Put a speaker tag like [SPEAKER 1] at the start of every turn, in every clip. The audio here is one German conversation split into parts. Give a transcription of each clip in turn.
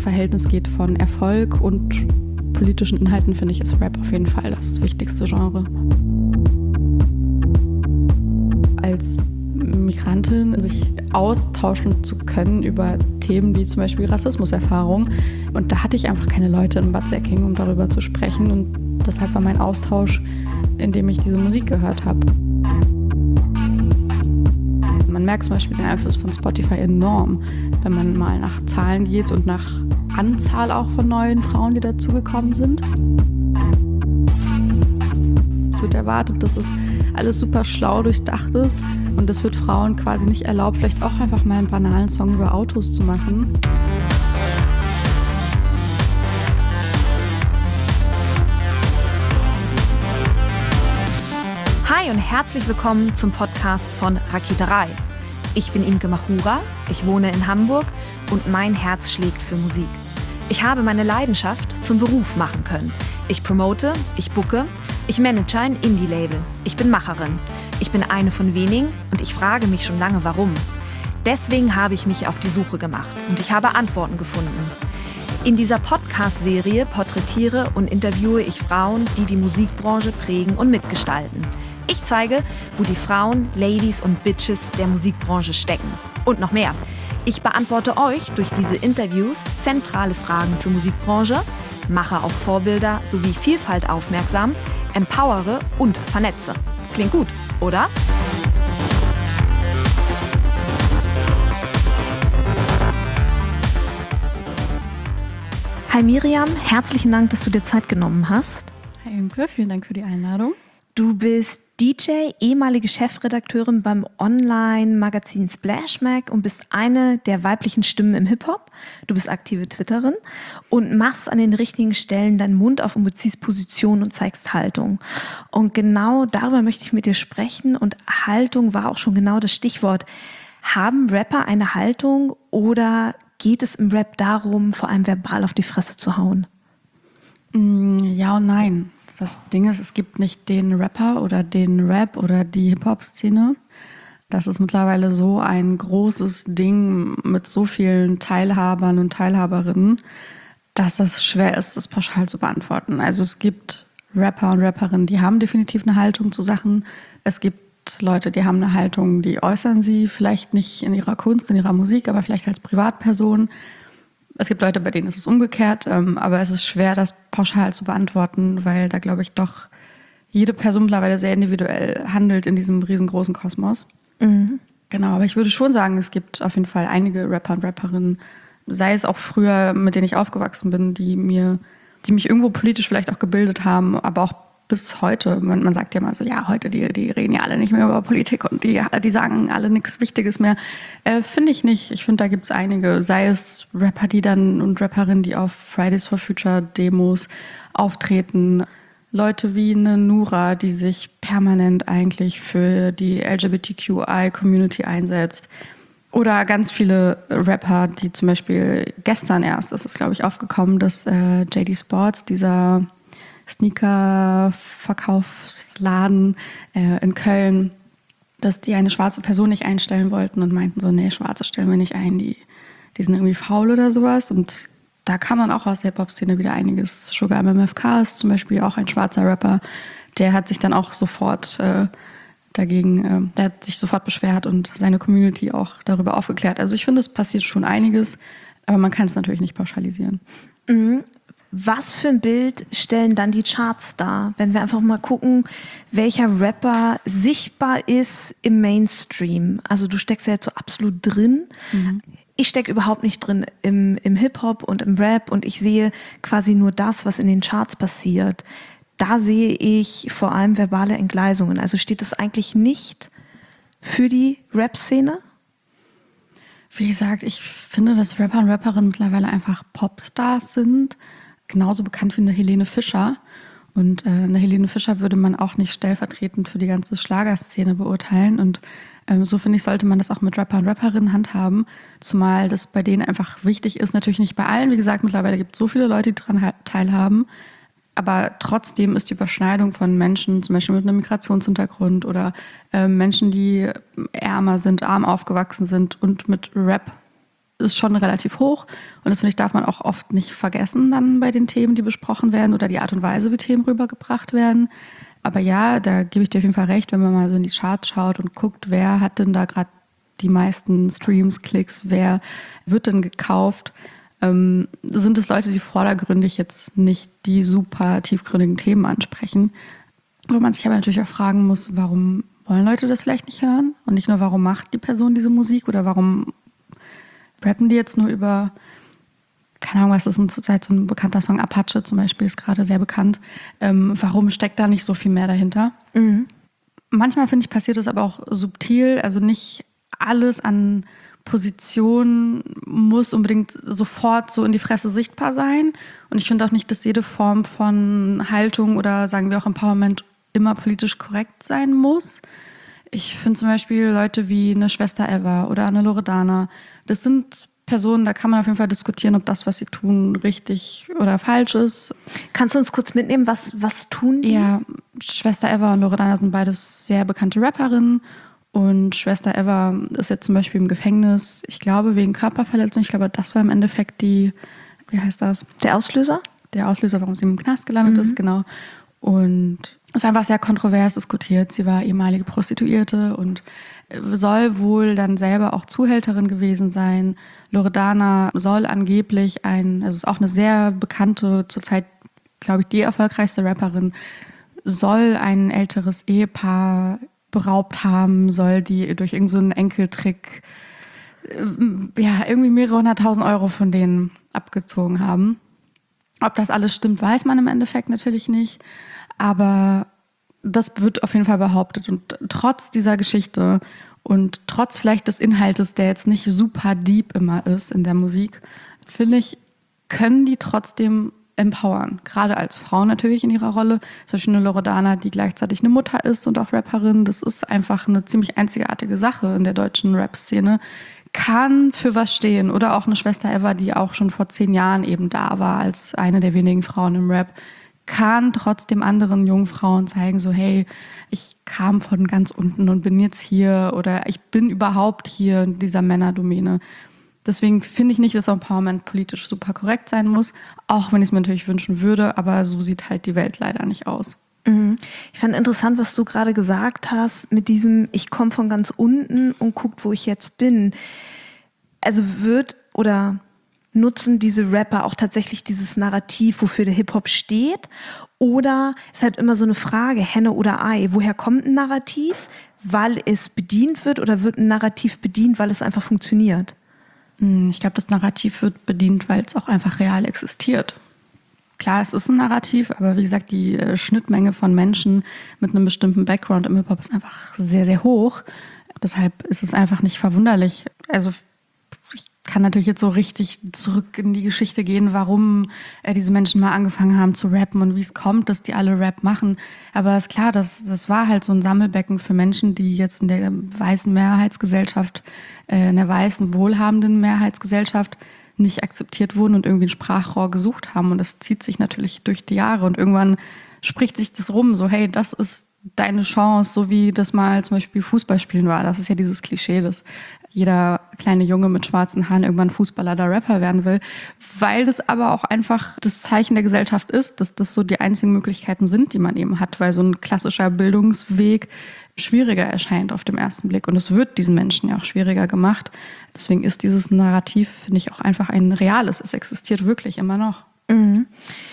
[SPEAKER 1] Verhältnis geht von Erfolg und politischen Inhalten, finde ich, ist Rap auf jeden Fall das wichtigste Genre. Als Migrantin sich austauschen zu können über Themen wie zum Beispiel Rassismuserfahrung. Und da hatte ich einfach keine Leute in Bad Säckingen, um darüber zu sprechen. Und deshalb war mein Austausch, indem ich diese Musik gehört habe. Man merkt zum Beispiel den Einfluss von Spotify enorm, wenn man mal nach Zahlen geht und nach Anzahl auch von neuen Frauen, die dazugekommen sind. Es wird erwartet, dass es alles super schlau durchdacht ist und es wird Frauen quasi nicht erlaubt, vielleicht auch einfach mal einen banalen Song über Autos zu machen.
[SPEAKER 2] Hi und herzlich willkommen zum Podcast von Raketerei. Ich bin Imke Machura, ich wohne in Hamburg und mein Herz schlägt für Musik. Ich habe meine Leidenschaft zum Beruf machen können. Ich promote, ich booke, ich manage ein Indie-Label. Ich bin Macherin. Ich bin eine von wenigen und ich frage mich schon lange, warum. Deswegen habe ich mich auf die Suche gemacht und ich habe Antworten gefunden. In dieser Podcast-Serie porträtiere und interviewe ich Frauen, die die Musikbranche prägen und mitgestalten. Ich zeige, wo die Frauen, Ladies und Bitches der Musikbranche stecken. Und noch mehr. Ich beantworte euch durch diese Interviews zentrale Fragen zur Musikbranche, mache auf Vorbilder sowie Vielfalt aufmerksam, empowere und vernetze. Klingt gut, oder? Hi Miriam, herzlichen Dank, dass du dir Zeit genommen hast.
[SPEAKER 1] Hi Imke, vielen Dank für die Einladung.
[SPEAKER 2] Du bist DJ, ehemalige Chefredakteurin beim Online-Magazin Splash Mag und bist eine der weiblichen Stimmen im Hip-Hop. Du bist aktive Twitterin und machst an den richtigen Stellen deinen Mund auf und beziehst Position und zeigst Haltung. Und genau darüber möchte ich mit dir sprechen und Haltung war auch schon genau das Stichwort. Haben Rapper eine Haltung oder geht es im Rap darum, vor allem verbal auf die Fresse zu hauen?
[SPEAKER 1] Ja und nein. Das Ding ist, es gibt nicht den Rapper oder den Rap oder die Hip-Hop-Szene. Das ist mittlerweile so ein großes Ding mit so vielen Teilhabern und Teilhaberinnen, dass es schwer ist, das pauschal zu beantworten. Also es gibt Rapper und Rapperinnen, die haben definitiv eine Haltung zu Sachen. Es gibt Leute, die haben eine Haltung, die äußern sie vielleicht nicht in ihrer Kunst, in ihrer Musik, aber vielleicht als Privatperson. Es gibt Leute, bei denen ist es umgekehrt, aber es ist schwer, das pauschal zu beantworten, weil da, glaube ich, doch jede Person mittlerweile sehr individuell handelt in diesem riesengroßen Kosmos. Mhm. Genau, aber ich würde schon sagen, es gibt auf jeden Fall einige Rapper und Rapperinnen, sei es auch früher, mit denen ich aufgewachsen bin, die mich irgendwo politisch vielleicht auch gebildet haben, aber auch bis heute. Man sagt ja mal so, ja, heute, die reden ja alle nicht mehr über Politik und die sagen alle nichts Wichtiges mehr. Finde ich nicht. Ich finde, da gibt es einige, sei es Rapper, und Rapperinnen, die auf Fridays for Future Demos auftreten, Leute wie eine Nura, die sich permanent eigentlich für die LGBTQI-Community einsetzt. Oder ganz viele Rapper, die zum Beispiel gestern erst, das ist glaube ich aufgekommen, dass JD Sports, dieser Sneaker-Verkaufsladen in Köln, dass die eine schwarze Person nicht einstellen wollten und meinten so, nee, Schwarze stellen wir nicht ein, die sind irgendwie faul oder sowas. Und da kann man auch aus der Hip-Hop-Szene wieder einiges. Sugar MMFK ist zum Beispiel auch ein schwarzer Rapper, der hat sich dann auch sofort der hat sich sofort beschwert und seine Community auch darüber aufgeklärt. Also ich finde, es passiert schon einiges, aber man kann es natürlich nicht pauschalisieren.
[SPEAKER 2] Mhm. Was für ein Bild stellen dann die Charts dar, wenn wir einfach mal gucken, welcher Rapper sichtbar ist im Mainstream? Also du steckst ja jetzt so absolut drin. Mhm. Ich stecke überhaupt nicht drin im Hip-Hop und im Rap und ich sehe quasi nur das, was in den Charts passiert. Da sehe ich vor allem verbale Entgleisungen. Also steht das eigentlich nicht für die Rap-Szene?
[SPEAKER 1] Wie gesagt, ich finde, dass Rapper und Rapperinnen mittlerweile einfach Popstars sind. Genauso bekannt wie eine Helene Fischer. Und eine Helene Fischer würde man auch nicht stellvertretend für die ganze Schlagerszene beurteilen. Und so finde ich, sollte man das auch mit Rapper und Rapperinnen handhaben. Zumal das bei denen einfach wichtig ist. Natürlich nicht bei allen. Wie gesagt, mittlerweile gibt es so viele Leute, die daran teilhaben. Aber trotzdem ist die Überschneidung von Menschen, zum Beispiel mit einem Migrationshintergrund oder Menschen, die ärmer sind, arm aufgewachsen sind und mit Rap ist schon relativ hoch. Und das, finde ich, darf man auch oft nicht vergessen dann bei den Themen, die besprochen werden oder die Art und Weise, wie Themen rübergebracht werden. Aber ja, da gebe ich dir auf jeden Fall recht, wenn man mal so in die Charts schaut und guckt, wer hat denn da gerade die meisten Streams, Klicks, wer wird denn gekauft, sind es Leute, die vordergründig jetzt nicht die super tiefgründigen Themen ansprechen. Wo man sich aber natürlich auch fragen muss, warum wollen Leute das vielleicht nicht hören? Und nicht nur, warum macht die Person diese Musik oder warum rappen die jetzt nur über, keine Ahnung, was ist denn zurzeit so ein bekannter Song, Apache zum Beispiel ist gerade sehr bekannt. Warum steckt da nicht so viel mehr dahinter? Mhm. Manchmal, finde ich, passiert das aber auch subtil, also nicht alles an Position muss unbedingt sofort so in die Fresse sichtbar sein. Und ich finde auch nicht, dass jede Form von Haltung oder sagen wir auch Empowerment immer politisch korrekt sein muss. Ich finde zum Beispiel Leute wie eine Schwester Eva oder eine Loredana, das sind Personen, da kann man auf jeden Fall diskutieren, ob das, was sie tun, richtig oder falsch ist.
[SPEAKER 2] Kannst du uns kurz mitnehmen, was tun die?
[SPEAKER 1] Ja, Schwester Eva und Loredana sind beides sehr bekannte Rapperinnen. Und Schwester Eva ist jetzt zum Beispiel im Gefängnis, ich glaube, wegen Körperverletzung. Ich glaube, das war im Endeffekt wie heißt das?
[SPEAKER 2] Der Auslöser?
[SPEAKER 1] Der Auslöser, warum sie im Knast gelandet ist, genau. Und es ist einfach sehr kontrovers diskutiert. Sie war ehemalige Prostituierte und soll wohl dann selber auch Zuhälterin gewesen sein. Loredana soll angeblich also ist auch eine sehr bekannte, zurzeit, glaube ich, die erfolgreichste Rapperin, soll ein älteres Ehepaar beraubt haben, soll die durch irgendeinen so einen Enkeltrick irgendwie mehrere 100.000 Euro von denen abgezogen haben. Ob das alles stimmt, weiß man im Endeffekt natürlich nicht. Aber das wird auf jeden Fall behauptet. Und trotz dieser Geschichte und trotz vielleicht des Inhaltes, der jetzt nicht super deep immer ist in der Musik, finde ich, können die trotzdem empowern. Gerade als Frau natürlich in ihrer Rolle. Zum Beispiel eine Loredana, die gleichzeitig eine Mutter ist und auch Rapperin. Das ist einfach eine ziemlich einzigartige Sache in der deutschen Rap-Szene. Kann für was stehen. Oder auch eine Schwester Eva, die auch schon vor 10 Jahren eben da war als eine der wenigen Frauen im Rap. Kann trotzdem anderen jungen Frauen zeigen, so hey, ich kam von ganz unten und bin jetzt hier oder ich bin überhaupt hier in dieser Männerdomäne. Deswegen finde ich nicht, dass Empowerment politisch super korrekt sein muss, auch wenn ich es mir natürlich wünschen würde, aber so sieht halt die Welt leider nicht aus.
[SPEAKER 2] Ich fand interessant, was du gerade gesagt hast mit diesem, ich komme von ganz unten und guckt, wo ich jetzt bin. Also nutzen diese Rapper auch tatsächlich dieses Narrativ, wofür der Hip-Hop steht? Oder ist halt immer so eine Frage, Henne oder Ei, woher kommt ein Narrativ? Weil es bedient wird oder wird ein Narrativ bedient, weil es einfach funktioniert?
[SPEAKER 1] Ich glaube, das Narrativ wird bedient, weil es auch einfach real existiert. Klar, es ist ein Narrativ, aber wie gesagt, die Schnittmenge von Menschen mit einem bestimmten Background im Hip-Hop ist einfach sehr, sehr hoch. Deshalb ist es einfach nicht verwunderlich. Also ich kann natürlich jetzt so richtig zurück in die Geschichte gehen, warum diese Menschen mal angefangen haben zu rappen und wie es kommt, dass die alle Rap machen. Aber ist klar, das war halt so ein Sammelbecken für Menschen, die jetzt in der weißen Mehrheitsgesellschaft, in der weißen, wohlhabenden Mehrheitsgesellschaft nicht akzeptiert wurden und irgendwie ein Sprachrohr gesucht haben. Und das zieht sich natürlich durch die Jahre. Und irgendwann spricht sich das rum, so hey, das ist deine Chance, so wie das mal zum Beispiel Fußballspielen war. Das ist ja dieses Klischee, dass jeder kleine Junge mit schwarzen Haaren irgendwann Fußballer oder Rapper werden will, weil das aber auch einfach das Zeichen der Gesellschaft ist, dass das so die einzigen Möglichkeiten sind, die man eben hat, weil so ein klassischer Bildungsweg schwieriger erscheint auf den ersten Blick. Und es wird diesen Menschen ja auch schwieriger gemacht. Deswegen ist dieses Narrativ, finde ich, auch einfach ein reales. Es existiert wirklich immer noch.
[SPEAKER 2] Mhm.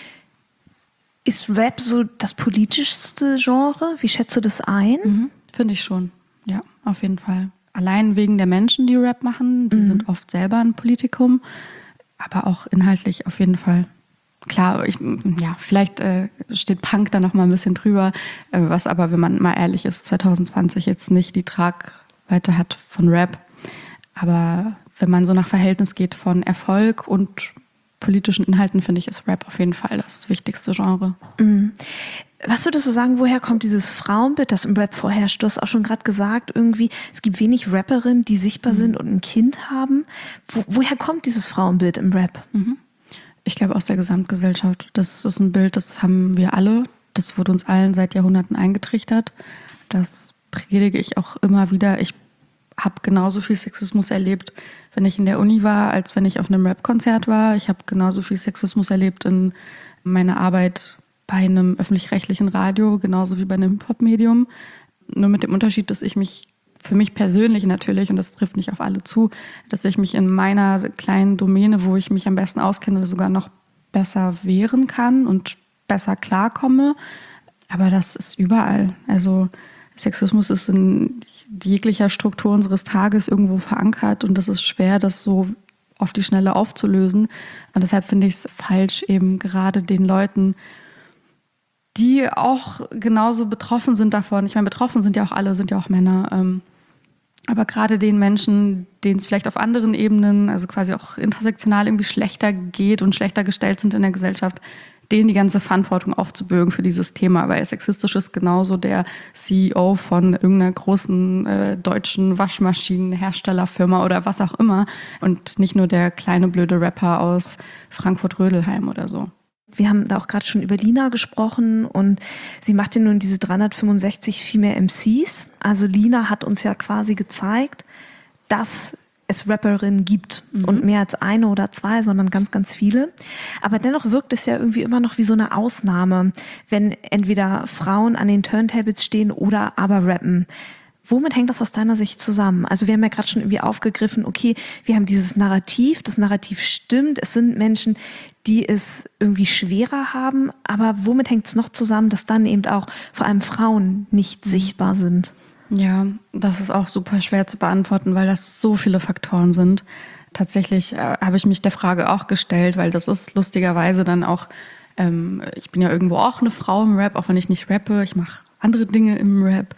[SPEAKER 2] Ist Rap so das politischste Genre? Wie schätzt du das ein?
[SPEAKER 1] Finde ich schon. Ja, auf jeden Fall. Allein wegen der Menschen, die Rap machen, die sind oft selber ein Politikum, aber auch inhaltlich auf jeden Fall. Klar, vielleicht steht Punk da noch mal ein bisschen drüber, was aber, wenn man mal ehrlich ist, 2020 jetzt nicht die Tragweite hat von Rap. Aber wenn man so nach Verhältnis geht von Erfolg und politischen Inhalten, finde ich, ist Rap auf jeden Fall das wichtigste Genre.
[SPEAKER 2] Was würdest du sagen, woher kommt dieses Frauenbild, das im Rap vorherrscht? Du hast auch schon gerade gesagt, irgendwie, es gibt wenig Rapperinnen, die sichtbar sind und ein Kind haben. Woher kommt dieses Frauenbild im Rap?
[SPEAKER 1] Ich glaube, aus der Gesamtgesellschaft. Das ist ein Bild, das haben wir alle. Das wurde uns allen seit Jahrhunderten eingetrichtert. Das predige ich auch immer wieder. Ich habe genauso viel Sexismus erlebt, wenn ich in der Uni war, als wenn ich auf einem Rap-Konzert war. Ich habe genauso viel Sexismus erlebt in meiner Arbeit bei einem öffentlich-rechtlichen Radio, genauso wie bei einem Hip-Hop-Medium. Nur mit dem Unterschied, dass ich mich für mich persönlich natürlich, und das trifft nicht auf alle zu, dass ich mich in meiner kleinen Domäne, wo ich mich am besten auskenne, sogar noch besser wehren kann und besser klarkomme. Aber das ist überall. Also Sexismus ist in jeglicher Struktur unseres Tages irgendwo verankert und das ist schwer, das so auf die Schnelle aufzulösen. Und deshalb finde ich es falsch, eben gerade den Leuten, die auch genauso betroffen sind davon. Ich meine, betroffen sind ja auch alle, sind ja auch Männer. Aber gerade den Menschen, denen es vielleicht auf anderen Ebenen, also quasi auch intersektional irgendwie schlechter geht und schlechter gestellt sind in der Gesellschaft, denen die ganze Verantwortung aufzubürgen für dieses Thema. Weil sexistisch ist genauso der CEO von irgendeiner großen deutschen Waschmaschinenherstellerfirma oder was auch immer und nicht nur der kleine blöde Rapper aus Frankfurt-Rödelheim oder so.
[SPEAKER 2] Wir haben da auch gerade schon über Lina gesprochen und sie macht ja nun diese 365 Female MCs. Also Lina hat uns ja quasi gezeigt, dass es Rapperinnen gibt und mehr als eine oder zwei, sondern ganz, ganz viele. Aber dennoch wirkt es ja irgendwie immer noch wie so eine Ausnahme, wenn entweder Frauen an den Turntables stehen oder aber rappen. Womit hängt das aus deiner Sicht zusammen? Also wir haben ja gerade schon irgendwie aufgegriffen, okay, wir haben dieses Narrativ, das Narrativ stimmt, es sind Menschen, die es irgendwie schwerer haben, aber womit hängt es noch zusammen, dass dann eben auch vor allem Frauen nicht sichtbar sind?
[SPEAKER 1] Ja, das ist auch super schwer zu beantworten, weil das so viele Faktoren sind. Tatsächlich habe ich mich der Frage auch gestellt, weil das ist lustigerweise dann auch, ich bin ja irgendwo auch eine Frau im Rap, auch wenn ich nicht rappe, ich mache andere Dinge im Rap.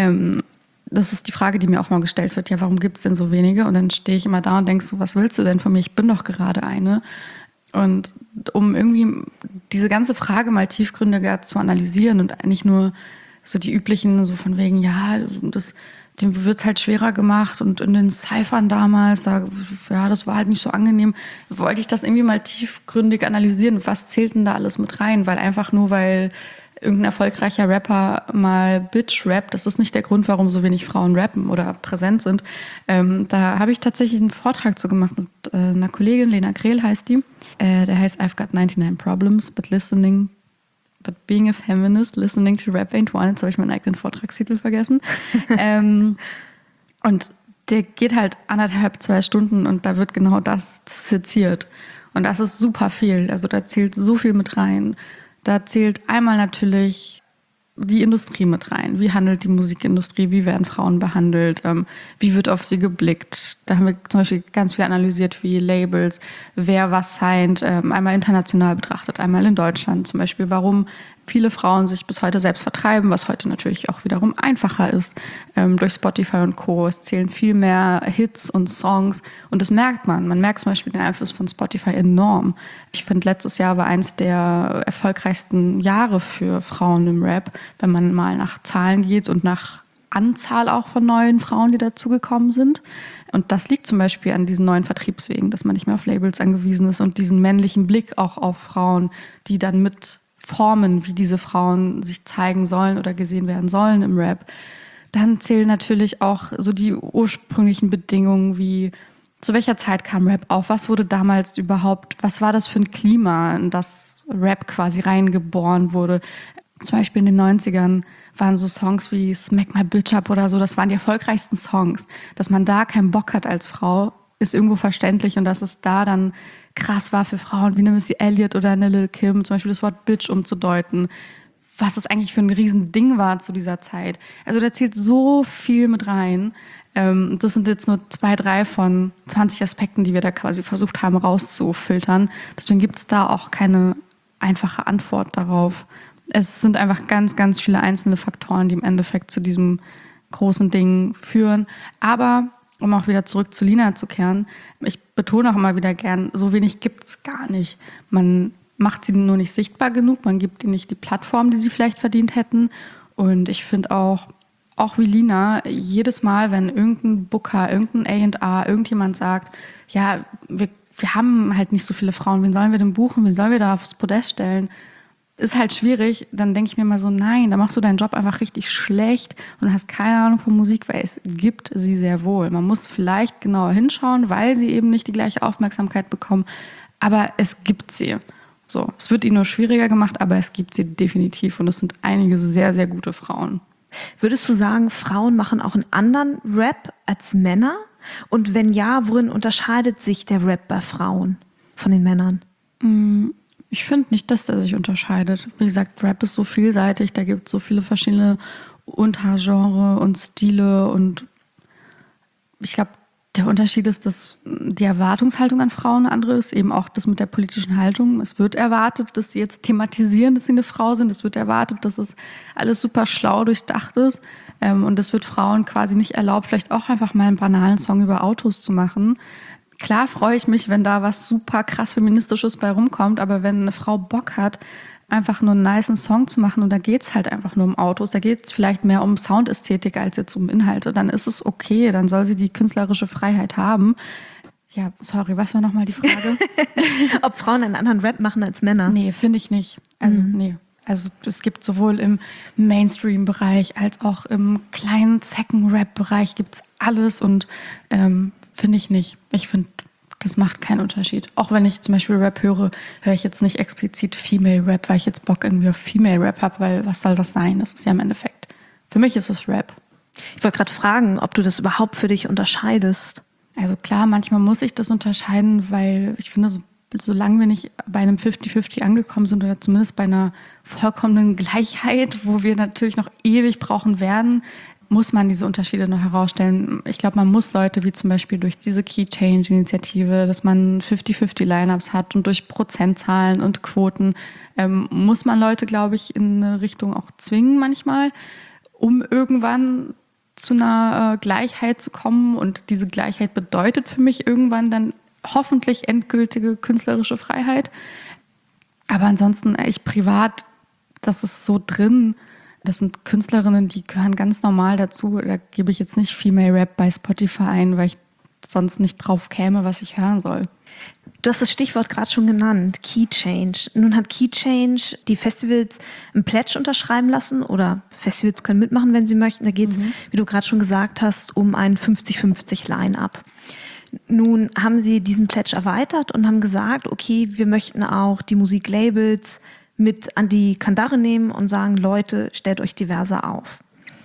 [SPEAKER 1] Das ist die Frage, die mir auch mal gestellt wird, ja, warum gibt es denn so wenige? Und dann stehe ich immer da und denke so, was willst du denn von mir? Ich bin doch gerade eine. Und um irgendwie diese ganze Frage mal tiefgründiger zu analysieren und nicht nur so die üblichen, so von wegen, ja, dem wird es halt schwerer gemacht und in den Cyphern damals, das war halt nicht so angenehm, wollte ich das irgendwie mal tiefgründig analysieren. Was zählt denn da alles mit rein? Weil irgendein erfolgreicher Rapper mal Bitch rappt, das ist nicht der Grund, warum so wenig Frauen rappen oder präsent sind. Da habe ich tatsächlich einen Vortrag zu gemacht mit einer Kollegin, Lena Krehl heißt die. Der heißt I've got 99 problems, but being a feminist, listening to rap ain't one. Jetzt habe ich meinen eigenen Vortragstitel vergessen. Und der geht halt 2 Stunden und da wird genau das seziert. Und das ist super viel. Also da zählt so viel mit rein. Da zählt einmal natürlich die Industrie mit rein. Wie handelt die Musikindustrie? Wie werden Frauen behandelt? Wie wird auf sie geblickt? Da haben wir zum Beispiel ganz viel analysiert, wie Labels, wer was signed, einmal international betrachtet, einmal in Deutschland zum Beispiel, warum viele Frauen sich bis heute selbst vertreiben, was heute natürlich auch wiederum einfacher ist durch Spotify und Co. Es zählen viel mehr Hits und Songs und das merkt man. Man merkt zum Beispiel den Einfluss von Spotify enorm. Ich finde, letztes Jahr war eins der erfolgreichsten Jahre für Frauen im Rap, wenn man mal nach Zahlen geht und nach Anzahl auch von neuen Frauen, die dazugekommen sind. Und das liegt zum Beispiel an diesen neuen Vertriebswegen, dass man nicht mehr auf Labels angewiesen ist und diesen männlichen Blick auch auf Frauen, die dann mit formen, wie diese Frauen sich zeigen sollen oder gesehen werden sollen im Rap. Dann zählen natürlich auch so die ursprünglichen Bedingungen, wie zu welcher Zeit kam Rap auf, was wurde damals überhaupt, was war das für ein Klima, in das Rap quasi reingeboren wurde. Zum Beispiel in den 90ern waren so Songs wie Smack My Bitch Up oder so, das waren die erfolgreichsten Songs. Dass man da keinen Bock hat als Frau, ist irgendwo verständlich und dass es da dann krass war für Frauen wie eine Missy Elliott oder eine Lil' Kim, zum Beispiel das Wort Bitch umzudeuten, was das eigentlich für ein Riesending war zu dieser Zeit. Also da zählt so viel mit rein. Das sind jetzt nur 2, 3 von 20 Aspekten, die wir da quasi versucht haben rauszufiltern. Deswegen gibt es da auch keine einfache Antwort darauf. Es sind einfach ganz, ganz viele einzelne Faktoren, die im Endeffekt zu diesem großen Ding führen. Aber um auch wieder zurück zu Lina zu kehren, ich betone auch immer wieder gern, so wenig gibt es gar nicht. Man macht sie nur nicht sichtbar genug, man gibt ihnen nicht die Plattform, die sie vielleicht verdient hätten. Und ich finde auch wie Lina, jedes Mal, wenn irgendein Booker, irgendein A&R, irgendjemand sagt, ja, wir haben halt nicht so viele Frauen, wen sollen wir denn buchen, wen sollen wir da aufs Podest stellen? ist halt schwierig. Dann denke ich mir mal so, nein, da machst du deinen Job einfach richtig schlecht und hast keine Ahnung von Musik, weil es gibt sie sehr wohl. Man muss vielleicht genauer hinschauen, weil sie eben nicht die gleiche Aufmerksamkeit bekommen. Aber es gibt sie. So, es wird ihnen nur schwieriger gemacht, aber es gibt sie definitiv. Und es sind einige sehr, sehr gute Frauen.
[SPEAKER 2] Würdest du sagen, Frauen machen auch einen anderen Rap als Männer? Und wenn ja, worin unterscheidet sich der Rap bei Frauen von den Männern?
[SPEAKER 1] Ich finde nicht, dass der sich unterscheidet. Wie gesagt, Rap ist so vielseitig, da gibt es so viele verschiedene Untergenre und Stile. Und ich glaube, der Unterschied ist, dass die Erwartungshaltung an Frauen eine andere ist, eben auch das mit der politischen Haltung. Es wird erwartet, dass sie jetzt thematisieren, dass sie eine Frau sind. Es wird erwartet, dass es alles super schlau durchdacht ist. Und es wird Frauen quasi nicht erlaubt, vielleicht auch einfach mal einen banalen Song über Autos zu machen. Klar freue ich mich, wenn da was super krass Feministisches bei rumkommt, aber wenn eine Frau Bock hat, einfach nur einen nicen Song zu machen und da geht es halt einfach nur um Autos, da geht es vielleicht mehr um Soundästhetik als jetzt um Inhalte, dann ist es okay, dann soll sie die künstlerische Freiheit haben. Ja, sorry, was war nochmal die Frage?
[SPEAKER 2] Ob Frauen einen anderen Rap machen als Männer?
[SPEAKER 1] Nee, finde ich nicht. Nee. Also es gibt sowohl im Mainstream-Bereich als auch im kleinen Zecken-Rap-Bereich gibt's alles und finde ich nicht. Ich finde, das macht keinen Unterschied. Auch wenn ich zum Beispiel Rap höre, höre ich jetzt nicht explizit Female Rap, weil ich jetzt Bock irgendwie auf Female Rap habe, weil was soll das sein? Das ist ja im Endeffekt. Für mich ist es Rap.
[SPEAKER 2] Ich wollte gerade fragen, ob du das überhaupt für dich unterscheidest.
[SPEAKER 1] Also klar, manchmal muss ich das unterscheiden, weil ich finde, solange wir nicht bei einem 50-50 angekommen sind oder zumindest bei einer vollkommenen Gleichheit, wo wir natürlich noch ewig brauchen werden, muss man diese Unterschiede noch herausstellen. Ich glaube, man muss Leute wie zum Beispiel durch diese Key Change-Initiative, dass man 50-50 Lineups hat und durch Prozentzahlen und Quoten, muss man Leute, glaube ich, in eine Richtung auch zwingen manchmal, um irgendwann zu einer Gleichheit zu kommen. Und diese Gleichheit bedeutet für mich irgendwann dann hoffentlich endgültige künstlerische Freiheit. Aber ansonsten, ich privat, das ist so drin. Das sind Künstlerinnen, die gehören ganz normal dazu. Da gebe ich jetzt nicht Female Rap bei Spotify ein, weil ich sonst nicht drauf käme, was ich hören soll.
[SPEAKER 2] Du hast das Stichwort gerade schon genannt, Key Change. Nun hat Key Change die Festivals ein Pledge unterschreiben lassen oder Festivals können mitmachen, wenn sie möchten. Da geht es, wie du gerade schon gesagt hast, um ein 50-50 Line-Up. Nun haben sie diesen Pledge erweitert und haben gesagt, okay, wir möchten auch die Musiklabels mit an die Kandare nehmen und sagen, Leute, stellt euch diverser auf.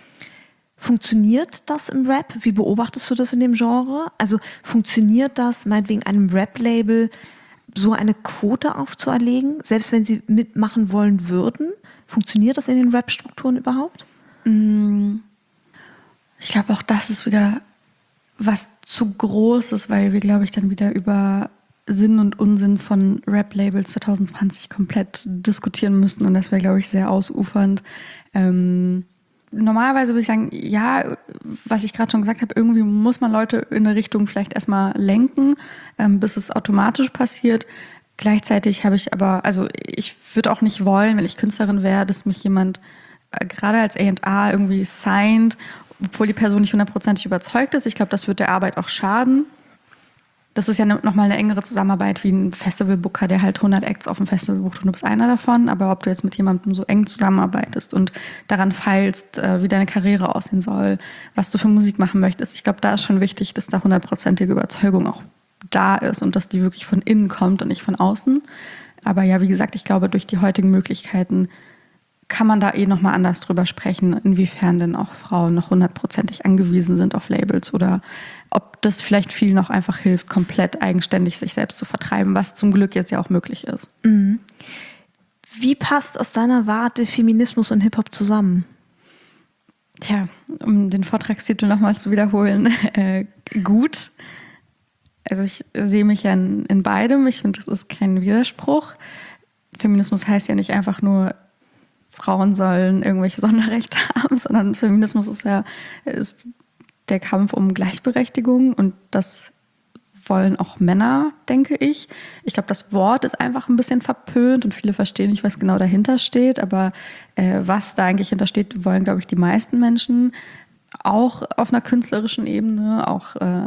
[SPEAKER 2] Funktioniert das im Rap? Wie beobachtest du das in dem Genre? Also funktioniert das, meinetwegen einem Rap-Label so eine Quote aufzuerlegen, selbst wenn sie mitmachen wollen würden? Funktioniert das in den Rap-Strukturen überhaupt?
[SPEAKER 1] Ich glaube, auch das ist wieder was zu Großes, weil wir, glaube ich, dann wieder über Sinn und Unsinn von Rap-Labels 2020 komplett diskutieren müssen. Und das wäre, glaube ich, sehr ausufernd. Normalerweise würde ich sagen, ja, was ich gerade schon gesagt habe, irgendwie muss man Leute in eine Richtung vielleicht erstmal lenken, bis es automatisch passiert. Gleichzeitig habe ich aber, also ich würde auch nicht wollen, wenn ich Künstlerin wäre, dass mich jemand gerade als A&R irgendwie signed, obwohl die Person nicht 100% überzeugt ist. Ich glaube, das wird der Arbeit auch schaden. Das ist ja nochmal eine engere Zusammenarbeit wie ein Festivalbooker, der halt 100 Acts auf dem Festival bucht und du bist einer davon. Aber ob du jetzt mit jemandem so eng zusammenarbeitest und daran feilst, wie deine Karriere aussehen soll, was du für Musik machen möchtest, ich glaube, da ist schon wichtig, dass da 100%ige Überzeugung auch da ist und dass die wirklich von innen kommt und nicht von außen. Aber ja, wie gesagt, ich glaube, durch die heutigen Möglichkeiten kann man da nochmal anders drüber sprechen, inwiefern denn auch Frauen noch 100%ig angewiesen sind auf Labels oder ob das vielleicht viel noch einfach hilft, komplett eigenständig sich selbst zu vertreiben, was zum Glück jetzt ja auch möglich ist.
[SPEAKER 2] Wie passt aus deiner Warte Feminismus und Hip-Hop zusammen?
[SPEAKER 1] Tja, um den Vortragstitel nochmal zu wiederholen, gut. Also ich sehe mich ja in beidem. Ich finde, das ist kein Widerspruch. Feminismus heißt ja nicht einfach nur, Frauen sollen irgendwelche Sonderrechte haben, sondern Feminismus ist der Kampf um Gleichberechtigung und das wollen auch Männer, denke ich. Ich glaube, das Wort ist einfach ein bisschen verpönt und viele verstehen nicht, was genau dahinter steht, aber was da eigentlich hintersteht, wollen, glaube ich, die meisten Menschen auch auf einer künstlerischen Ebene, auch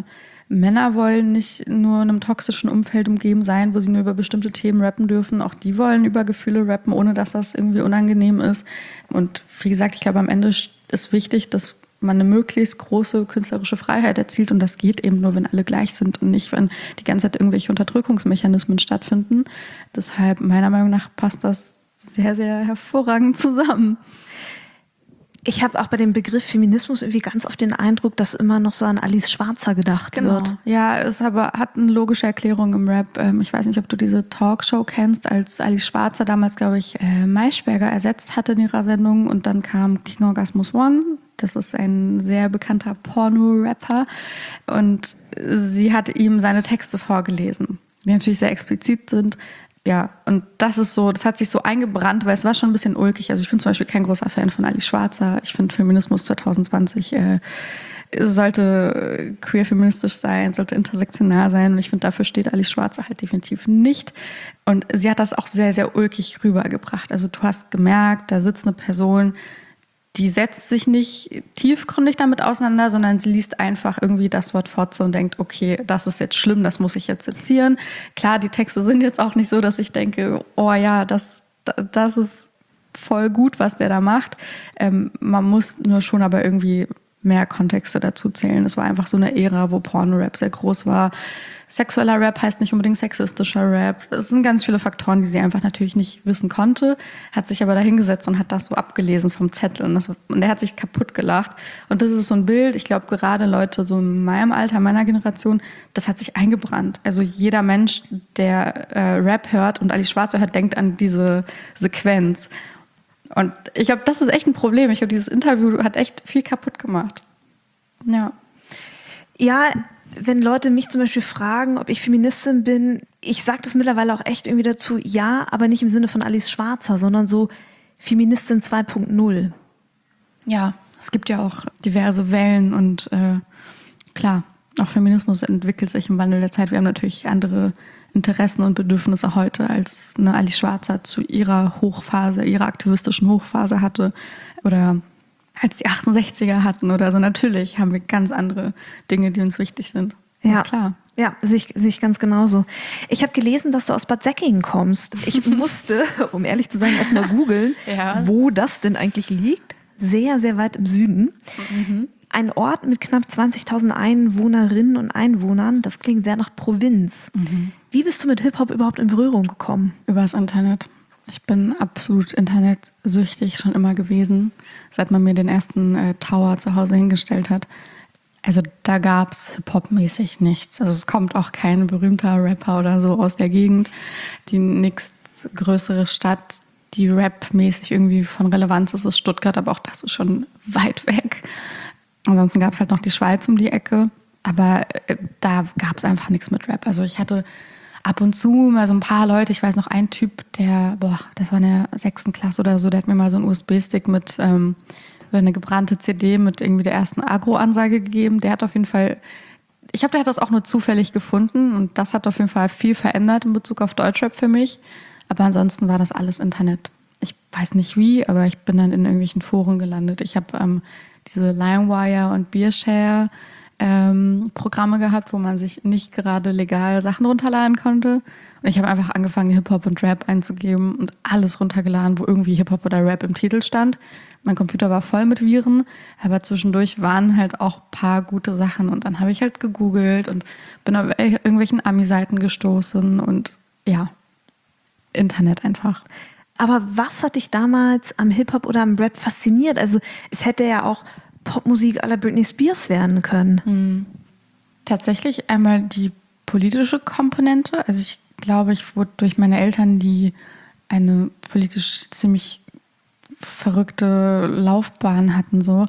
[SPEAKER 1] Männer wollen nicht nur in einem toxischen Umfeld umgeben sein, wo sie nur über bestimmte Themen rappen dürfen. Auch die wollen über Gefühle rappen, ohne dass das irgendwie unangenehm ist. Und wie gesagt, ich glaube, am Ende ist wichtig, dass man eine möglichst große künstlerische Freiheit erzielt. Und das geht eben nur, wenn alle gleich sind und nicht, wenn die ganze Zeit irgendwelche Unterdrückungsmechanismen stattfinden. Deshalb, meiner Meinung nach, passt das sehr, sehr hervorragend zusammen.
[SPEAKER 2] Ich habe auch bei dem Begriff Feminismus irgendwie ganz oft den Eindruck, dass immer noch so an Alice Schwarzer gedacht wird.
[SPEAKER 1] Ja, es hat eine logische Erklärung im Rap. Ich weiß nicht, ob du diese Talkshow kennst, als Alice Schwarzer damals, glaube ich, Maischberger ersetzt hatte in ihrer Sendung und dann kam King Orgasmus One. Das ist ein sehr bekannter Porno-Rapper und sie hat ihm seine Texte vorgelesen, die natürlich sehr explizit sind. Ja, und das ist so, das hat sich so eingebrannt, weil es war schon ein bisschen ulkig. Also ich bin zum Beispiel kein großer Fan von Alice Schwarzer. Ich finde Feminismus 2020 sollte queer-feministisch sein, sollte intersektional sein. Und ich finde, dafür steht Alice Schwarzer halt definitiv nicht. Und sie hat das auch sehr, sehr ulkig rübergebracht. Also du hast gemerkt, da sitzt eine Person, die setzt sich nicht tiefgründig damit auseinander, sondern sie liest einfach irgendwie das Wort Fotze und denkt, okay, das ist jetzt schlimm, das muss ich jetzt sezieren. Klar, die Texte sind jetzt auch nicht so, dass ich denke, oh ja, das ist voll gut, was der da macht. Man muss nur schon aber irgendwie mehr Kontexte dazu zählen. Es war einfach so eine Ära, wo Porno-Rap sehr groß war. Sexueller Rap heißt nicht unbedingt sexistischer Rap. Es sind ganz viele Faktoren, die sie einfach natürlich nicht wissen konnte, hat sich aber da hingesetzt und hat das so abgelesen vom Zettel. Und der hat sich kaputt gelacht. Und das ist so ein Bild, ich glaube, gerade Leute so in meinem Alter, meiner Generation, das hat sich eingebrannt. Also jeder Mensch, der Rap hört und Alice Schwarzer hört, denkt an diese Sequenz. Und ich glaube, das ist echt ein Problem. Ich glaube, dieses Interview hat echt viel kaputt gemacht. Ja.
[SPEAKER 2] Ja, wenn Leute mich zum Beispiel fragen, ob ich Feministin bin, ich sage das mittlerweile auch echt irgendwie dazu, ja, aber nicht im Sinne von Alice Schwarzer, sondern so Feministin 2.0.
[SPEAKER 1] Ja, es gibt ja auch diverse Wellen und klar, auch Feminismus entwickelt sich im Wandel der Zeit. Wir haben natürlich andere Interessen und Bedürfnisse heute, als eine Alice Schwarzer zu ihrer Hochphase, ihrer aktivistischen Hochphase hatte oder als die 68er hatten oder so. Natürlich haben wir ganz andere Dinge, die uns wichtig sind.
[SPEAKER 2] Ja,
[SPEAKER 1] ist klar.
[SPEAKER 2] Ja, sehe ich ganz genauso. Ich habe gelesen, dass du aus Bad Säckingen kommst. Ich musste, um ehrlich zu sein, erstmal googeln, wo das denn eigentlich liegt. Sehr, sehr weit im Süden. Mhm. Ein Ort mit knapp 20.000 Einwohnerinnen und Einwohnern, das klingt sehr nach Provinz. Mhm. Wie bist du mit Hip-Hop überhaupt in Berührung gekommen?
[SPEAKER 1] Übers Internet. Ich bin absolut internetsüchtig schon immer gewesen, seit man mir den ersten Tower zu Hause hingestellt hat. Also da gab es Hip-Hop-mäßig nichts. Also es kommt auch kein berühmter Rapper oder so aus der Gegend. Die nächstgrößere Stadt, die Rap-mäßig irgendwie von Relevanz ist Stuttgart, aber auch das ist schon weit weg. Ansonsten gab es halt noch die Schweiz um die Ecke, aber da gab es einfach nichts mit Rap. Also ich hatte ab und zu mal so ein paar Leute, ich weiß noch einen Typ, das war in der 6. Klasse oder so, der hat mir mal so einen USB-Stick mit eine gebrannte CD mit irgendwie der ersten Agro-Ansage gegeben. Der hat auf jeden Fall, ich glaube, der hat das auch nur zufällig gefunden und das hat auf jeden Fall viel verändert in Bezug auf Deutschrap für mich. Aber ansonsten war das alles Internet. Ich weiß nicht wie, aber ich bin dann in irgendwelchen Foren gelandet. Ich habe diese LimeWire und Beershare Programme gehabt, wo man sich nicht gerade legal Sachen runterladen konnte. Und ich habe einfach angefangen, Hip-Hop und Rap einzugeben und alles runtergeladen, wo irgendwie Hip-Hop oder Rap im Titel stand. Mein Computer war voll mit Viren, aber zwischendurch waren halt auch ein paar gute Sachen. Und dann habe ich halt gegoogelt und bin auf irgendwelchen Ami-Seiten gestoßen und ja, Internet einfach.
[SPEAKER 2] Aber was hat dich damals am Hip-Hop oder am Rap fasziniert? Also es hätte ja auch Popmusik à la Britney Spears werden können.
[SPEAKER 1] Tatsächlich einmal die politische Komponente. Also ich glaube, ich wurde durch meine Eltern, die eine politisch ziemlich verrückte Laufbahn hatten, so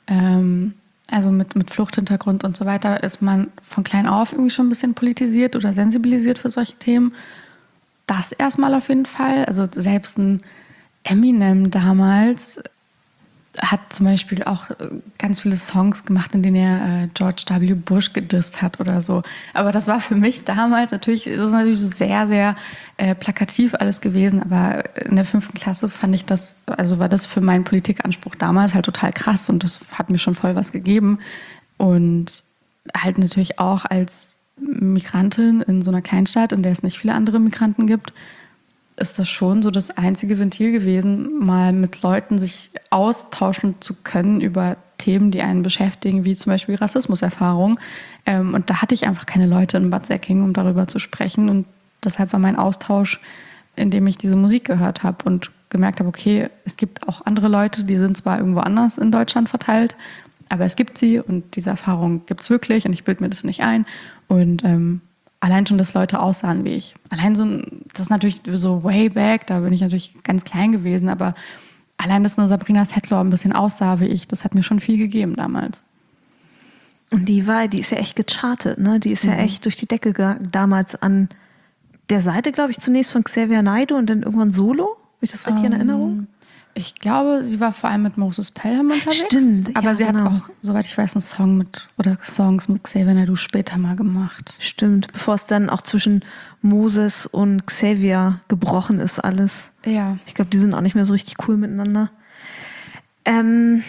[SPEAKER 1] also mit Fluchthintergrund und so weiter, ist man von klein auf irgendwie schon ein bisschen politisiert oder sensibilisiert für solche Themen. Das erstmal auf jeden Fall. Also selbst ein Eminem damals hat zum Beispiel auch ganz viele Songs gemacht, in denen er George W. Bush gedisst hat oder so. Aber das war für mich damals natürlich, es ist natürlich sehr, sehr plakativ alles gewesen. Aber in der 5. Klasse fand ich das, also war das für meinen Politikanspruch damals halt total krass und das hat mir schon voll was gegeben. Und halt natürlich auch als Migrantin in so einer Kleinstadt, in der es nicht viele andere Migranten gibt, ist das schon so das einzige Ventil gewesen, mal mit Leuten sich austauschen zu können über Themen, die einen beschäftigen, wie zum Beispiel Rassismuserfahrung. Und da hatte ich einfach keine Leute in Bad Säcking, um darüber zu sprechen. Und deshalb war mein Austausch, indem ich diese Musik gehört habe und gemerkt habe, okay, es gibt auch andere Leute, die sind zwar irgendwo anders in Deutschland verteilt, aber es gibt sie und diese Erfahrung gibt es wirklich und ich bilde mir das nicht ein. Und allein schon, dass Leute aussahen wie ich. Allein so, das ist natürlich so way back, da bin ich natürlich ganz klein gewesen, aber allein, dass eine Sabrina Settler ein bisschen aussah wie ich, das hat mir schon viel gegeben damals.
[SPEAKER 2] Und die ist ja echt gechartet, ne? Die ist ja echt durch die Decke gegangen, damals an der Seite, glaube ich, zunächst von Xavier Naidoo und dann irgendwann solo. Habe ich das richtig in Erinnerung?
[SPEAKER 1] Ich glaube, sie war vor allem mit Moses Pelham unterwegs.
[SPEAKER 2] Stimmt,
[SPEAKER 1] aber
[SPEAKER 2] ja,
[SPEAKER 1] sie hat auch, soweit ich weiß, Songs mit Xavier Naidoo später mal gemacht.
[SPEAKER 2] Stimmt, bevor es dann auch zwischen Moses und Xavier gebrochen ist alles.
[SPEAKER 1] Ja.
[SPEAKER 2] Ich glaube, die sind auch nicht mehr so richtig cool miteinander. Fan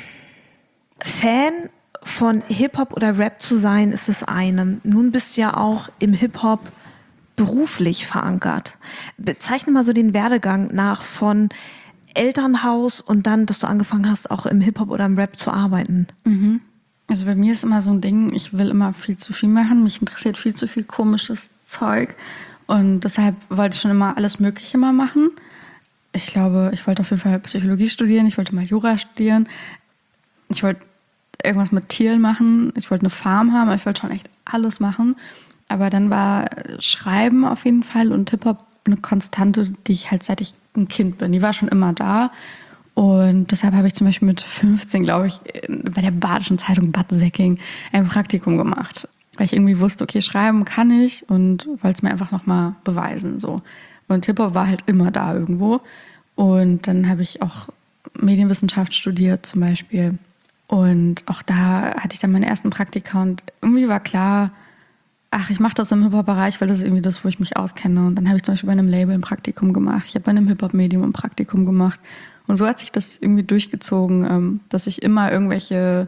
[SPEAKER 2] von Hip-Hop oder Rap zu sein, ist das eine. Nun bist du ja auch im Hip-Hop beruflich verankert. Bezeichne mal so den Werdegang nach von Elternhaus und dann, dass du angefangen hast, auch im Hip-Hop oder im Rap zu arbeiten.
[SPEAKER 1] Also bei mir ist immer so ein Ding, ich will immer viel zu viel machen. Mich interessiert viel zu viel komisches Zeug. Und deshalb wollte ich schon immer alles Mögliche mal machen. Ich glaube, ich wollte auf jeden Fall Psychologie studieren, ich wollte mal Jura studieren. Ich wollte irgendwas mit Tieren machen, ich wollte eine Farm haben, ich wollte schon echt alles machen. Aber dann war Schreiben auf jeden Fall und Hip-Hop eine Konstante, die ich halt seit ich ein Kind bin. Die war schon immer da. Und deshalb habe ich zum Beispiel mit 15, glaube ich, bei der Badischen Zeitung Bad Säcking ein Praktikum gemacht. Weil ich irgendwie wusste, okay, schreiben kann ich und wollte es mir einfach nochmal beweisen. So. Und Hip-Hop war halt immer da irgendwo. Und dann habe ich auch Medienwissenschaft studiert zum Beispiel. Und auch da hatte ich dann meine ersten Praktika und irgendwie war klar, ach, ich mache das im Hip-Hop-Bereich, weil das ist irgendwie das, wo ich mich auskenne. Und dann habe ich zum Beispiel bei einem Label ein Praktikum gemacht. Ich habe bei einem Hip-Hop-Medium ein Praktikum gemacht. Und so hat sich das irgendwie durchgezogen, dass ich immer irgendwelche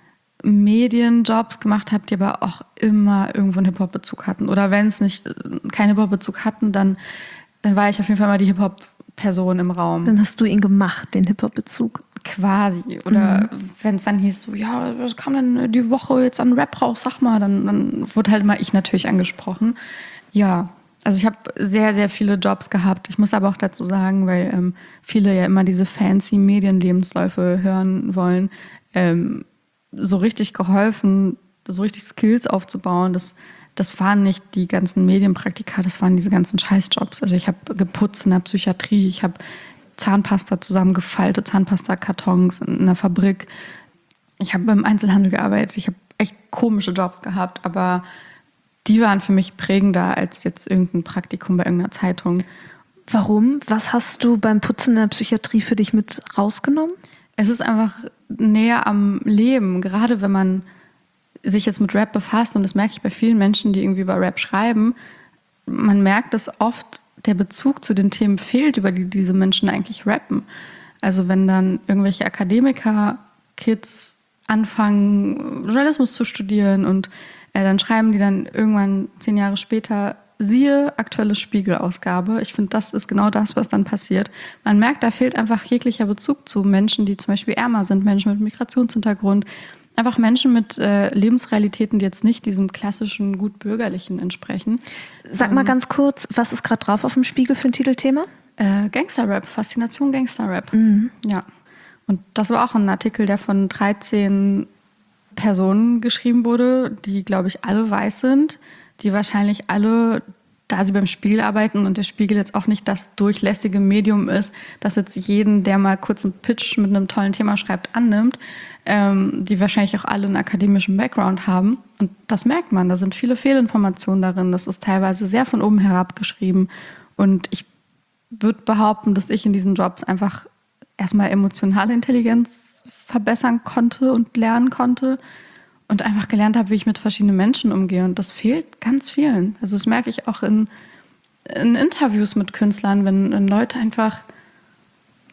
[SPEAKER 1] Medienjobs gemacht habe, die aber auch immer irgendwo einen Hip-Hop-Bezug hatten. Oder wenn es nicht keinen Hip-Hop-Bezug hatten, dann war ich auf jeden Fall mal die Hip-Hop-Person im Raum.
[SPEAKER 2] Dann hast du ihn gemacht, den Hip-Hop-Bezug.
[SPEAKER 1] Quasi. Oder wenn es dann hieß, so, ja, was kam denn die Woche jetzt an Rap raus, sag mal, dann wurde halt mal ich natürlich angesprochen. Ja, also ich habe sehr, sehr viele Jobs gehabt. Ich muss aber auch dazu sagen, weil viele ja immer diese fancy Medienlebensläufe hören wollen, so richtig geholfen, so richtig Skills aufzubauen, das waren nicht die ganzen Medienpraktika, das waren diese ganzen Scheißjobs. Also ich habe geputzt in der Psychiatrie, ich habe Zahnpasta zusammengefaltet, Zahnpasta-Kartons in einer Fabrik. Ich habe im Einzelhandel gearbeitet, ich habe echt komische Jobs gehabt, aber die waren für mich prägender als jetzt irgendein Praktikum bei irgendeiner Zeitung.
[SPEAKER 2] Warum? Was hast du beim Putzen in der Psychiatrie für dich mit rausgenommen?
[SPEAKER 1] Es ist einfach näher am Leben, gerade wenn man sich jetzt mit Rap befasst, und das merke ich bei vielen Menschen, die irgendwie über Rap schreiben, man merkt, dass oft der Bezug zu den Themen fehlt, über die diese Menschen eigentlich rappen. Also wenn dann irgendwelche Akademiker-Kids anfangen, Journalismus zu studieren und dann schreiben die dann irgendwann 10 Jahre später, siehe aktuelle Spiegel-Ausgabe. Ich finde, das ist genau das, was dann passiert. Man merkt, da fehlt einfach jeglicher Bezug zu Menschen, die zum Beispiel ärmer sind, Menschen mit Migrationshintergrund, einfach Menschen mit Lebensrealitäten, die jetzt nicht diesem klassischen, gut bürgerlichen entsprechen.
[SPEAKER 2] Sag mal ganz kurz, was ist gerade drauf auf dem Spiegel für ein Titelthema?
[SPEAKER 1] Gangsterrap, Faszination Gangsterrap. Ja. Und das war auch ein Artikel, der von 13 Personen geschrieben wurde, die, glaube ich, alle weiß sind, die wahrscheinlich alle, da sie beim Spiegel arbeiten und der Spiegel jetzt auch nicht das durchlässige Medium ist, das jetzt jeden, der mal kurz einen Pitch mit einem tollen Thema schreibt, annimmt, die wahrscheinlich auch alle einen akademischen Background haben. Und das merkt man, da sind viele Fehlinformationen darin, das ist teilweise sehr von oben herab geschrieben. Und ich würde behaupten, dass ich in diesen Jobs einfach erstmal emotionale Intelligenz verbessern konnte und lernen konnte und einfach gelernt habe, wie ich mit verschiedenen Menschen umgehe. Und das fehlt ganz vielen. Also das merke ich auch in Interviews mit Künstlern, wenn Leute einfach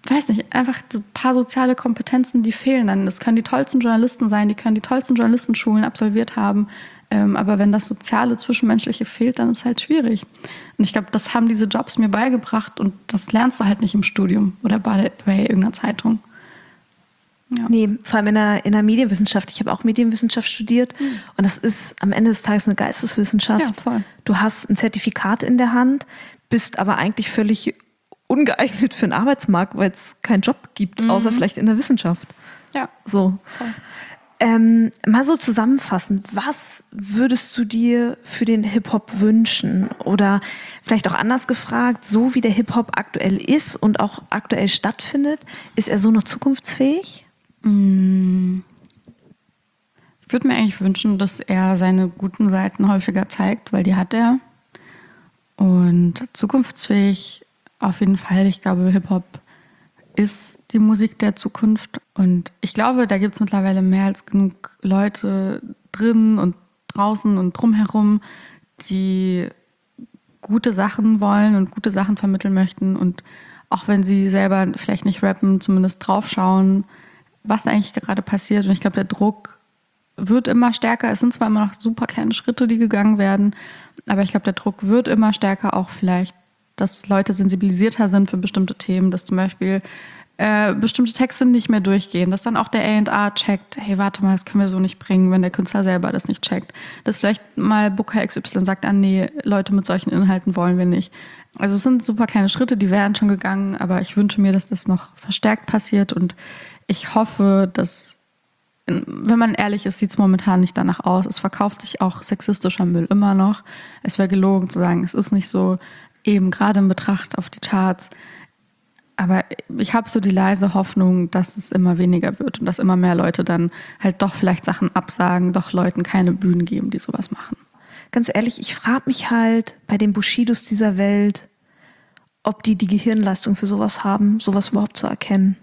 [SPEAKER 1] weiß nicht, einfach ein paar soziale Kompetenzen, die fehlen dann. Das können die tollsten Journalisten sein, die können die tollsten Journalistenschulen absolviert haben. Aber wenn das Soziale, Zwischenmenschliche fehlt, dann ist es halt schwierig. Und ich glaube, das haben diese Jobs mir beigebracht und das lernst du halt nicht im Studium oder bei irgendeiner Zeitung. Ja.
[SPEAKER 2] Nee, vor allem in der Medienwissenschaft. Ich habe auch Medienwissenschaft studiert und das ist am Ende des Tages eine Geisteswissenschaft.
[SPEAKER 1] Ja, voll.
[SPEAKER 2] Du hast ein Zertifikat in der Hand, bist aber eigentlich völlig ungeeignet für den Arbeitsmarkt, weil es keinen Job gibt, außer vielleicht in der Wissenschaft.
[SPEAKER 1] Ja.
[SPEAKER 2] So.
[SPEAKER 1] Voll.
[SPEAKER 2] Mal so zusammenfassend, was würdest du dir für den Hip-Hop wünschen? Oder vielleicht auch anders gefragt, so wie der Hip-Hop aktuell ist und auch aktuell stattfindet, ist er so noch zukunftsfähig?
[SPEAKER 1] Ich würde mir eigentlich wünschen, dass er seine guten Seiten häufiger zeigt, weil die hat er. Und zukunftsfähig auf jeden Fall. Ich glaube, Hip-Hop ist die Musik der Zukunft. Und ich glaube, da gibt es mittlerweile mehr als genug Leute drin und draußen und drumherum, die gute Sachen wollen und gute Sachen vermitteln möchten. Und auch wenn sie selber vielleicht nicht rappen, zumindest draufschauen, was da eigentlich gerade passiert. Und ich glaube, der Druck wird immer stärker. Es sind zwar immer noch super kleine Schritte, die gegangen werden, aber ich glaube, der Druck wird immer stärker, auch vielleicht, dass Leute sensibilisierter sind für bestimmte Themen, dass zum Beispiel bestimmte Texte nicht mehr durchgehen, dass dann auch der A&R checkt, hey, warte mal, das können wir so nicht bringen, wenn der Künstler selber das nicht checkt. Dass vielleicht mal Booker XY sagt, nee, Leute mit solchen Inhalten wollen wir nicht. Also es sind super kleine Schritte, die wären schon gegangen, aber ich wünsche mir, dass das noch verstärkt passiert und ich hoffe, dass, wenn man ehrlich ist, sieht es momentan nicht danach aus. Es verkauft sich auch sexistischer Müll immer noch. Es wäre gelogen zu sagen, es ist nicht so, eben gerade in Betracht auf die Charts. Aber ich habe so die leise Hoffnung, dass es immer weniger wird und dass immer mehr Leute dann halt doch vielleicht Sachen absagen, doch Leuten keine Bühnen geben, die sowas machen.
[SPEAKER 2] Ganz ehrlich, ich frage mich halt bei den Bushidos dieser Welt, ob die Gehirnleistung für sowas haben, sowas überhaupt zu erkennen.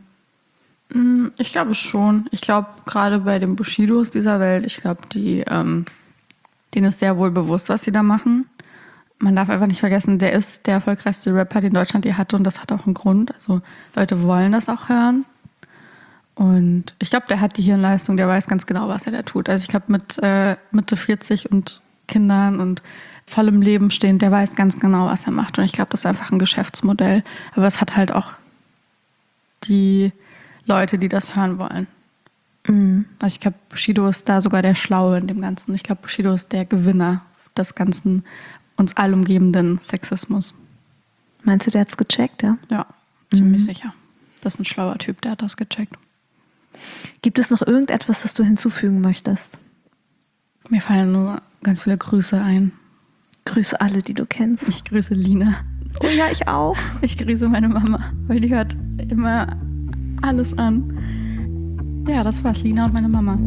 [SPEAKER 1] Ich glaube schon. Ich glaube, gerade bei den Bushidos dieser Welt, ich glaube, denen ist sehr wohl bewusst, was sie da machen. Man darf einfach nicht vergessen, der ist der erfolgreichste Rapper, den Deutschland je hatte und das hat auch einen Grund. Also Leute wollen das auch hören. Und ich glaube, der hat die Hirnleistung, der weiß ganz genau, was er da tut. Also ich glaube, mit Mitte 40 und Kindern und vollem Leben stehend, der weiß ganz genau, was er macht. Und ich glaube, das ist einfach ein Geschäftsmodell. Aber es hat halt auch die Leute, die das hören wollen. Also ich glaube, Bushido ist da sogar der Schlaue in dem Ganzen. Ich glaube, Bushido ist der Gewinner des ganzen uns allumgebenden Sexismus.
[SPEAKER 2] Meinst du, der hat's gecheckt, ja?
[SPEAKER 1] Ja, ziemlich sicher. Das ist ein schlauer Typ, der hat das gecheckt.
[SPEAKER 2] Gibt es noch irgendetwas, das du hinzufügen möchtest?
[SPEAKER 1] Mir fallen nur ganz viele Grüße ein.
[SPEAKER 2] Grüße alle, die du kennst.
[SPEAKER 1] Ich grüße Lina.
[SPEAKER 2] Oh ja, ich auch.
[SPEAKER 1] Ich grüße meine Mama, weil die hört immer alles an. Ja, das war's, Lina und meine Mama.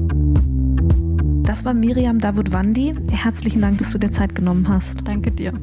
[SPEAKER 2] Das war Miriam Davutwandi. Herzlichen Dank, dass du dir Zeit genommen hast.
[SPEAKER 1] Danke dir.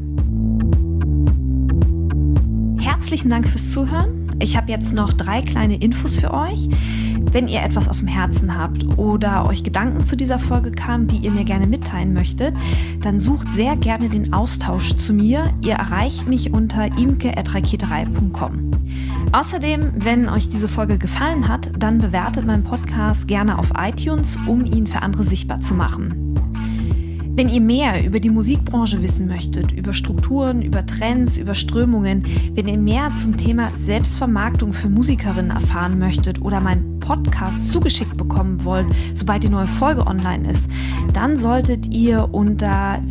[SPEAKER 2] Herzlichen Dank fürs Zuhören. Ich habe jetzt noch 3 kleine Infos für euch. Wenn ihr etwas auf dem Herzen habt oder euch Gedanken zu dieser Folge kamen, die ihr mir gerne mitteilen möchtet, dann sucht sehr gerne den Austausch zu mir. Ihr erreicht mich unter imke@raketerei.com. Außerdem, wenn euch diese Folge gefallen hat, dann bewertet meinen Podcast gerne auf iTunes, um ihn für andere sichtbar zu machen. Wenn ihr mehr über die Musikbranche wissen möchtet, über Strukturen, über Trends, über Strömungen, wenn ihr mehr zum Thema Selbstvermarktung für Musikerinnen erfahren möchtet oder meinen Podcast zugeschickt bekommen wollt, sobald die neue Folge online ist, dann solltet ihr unter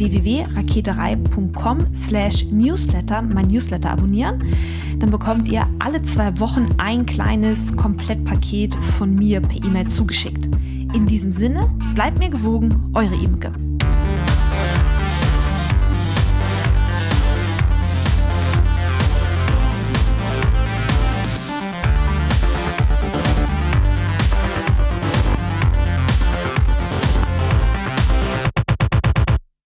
[SPEAKER 2] www.raketerei.com/newsletter mein Newsletter abonnieren. Dann bekommt ihr alle 2 Wochen ein kleines Komplettpaket von mir per E-Mail zugeschickt. In diesem Sinne, bleibt mir gewogen, eure Imke.